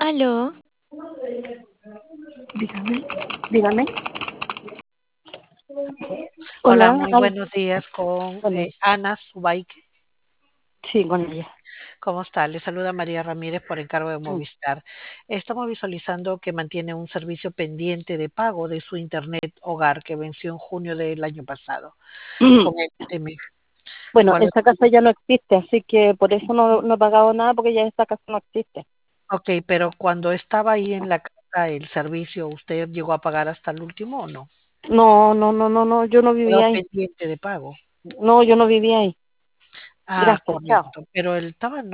Aló, Dígame, dígame. Hola, Hola, muy buenos días con bueno, Ana Zubaike. sí, con ella. ¿Cómo está? Le saluda María Ramírez por encargo de Mm. Movistar. Estamos visualizando que mantiene un servicio pendiente de pago de su Internet hogar que venció en junio del año pasado con el M. Bueno, ¿Cuál es esa casa ya no existe, así que por eso no he pagado nada, porque ya esta casa no existe. Ok, pero cuando estaba ahí en la casa el servicio, ¿usted llegó a pagar hasta el último o no? No, yo no Quedó vivía ahí. pendiente de pago. No, yo no vivía ahí. Ah, Gracias, chao. correcto. Pero el estaba